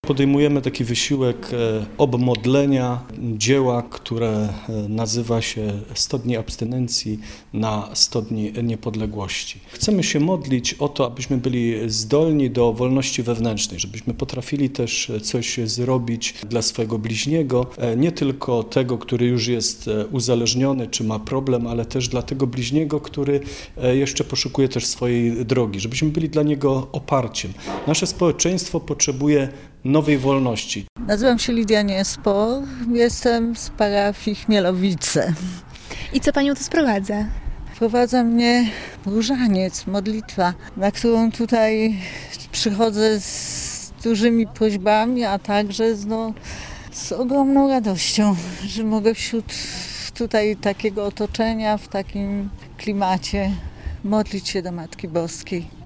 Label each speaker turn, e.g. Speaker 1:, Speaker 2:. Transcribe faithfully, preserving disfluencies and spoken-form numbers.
Speaker 1: Podejmujemy taki wysiłek obmodlenia dzieła, które nazywa się sto dni abstynencji na sto dni niepodległości. Chcemy się modlić o to, abyśmy byli zdolni do wolności wewnętrznej, żebyśmy potrafili też coś zrobić dla swojego bliźniego, nie tylko tego, który już jest uzależniony czy ma problem, ale też dla tego bliźniego, który jeszcze poszukuje też swojej drogi, żebyśmy byli dla niego oparciem. Nasze społeczeństwo potrzebuje nowej wolności.
Speaker 2: Nazywam się Lidia Niespor, jestem z parafii Chmielowice.
Speaker 3: I co Panią tu sprowadza?
Speaker 2: Wprowadza mnie różaniec, modlitwa, na którą tutaj przychodzę z dużymi prośbami, a także z, no, z ogromną radością, że mogę wśród tutaj takiego otoczenia, w takim klimacie modlić się do Matki Boskiej.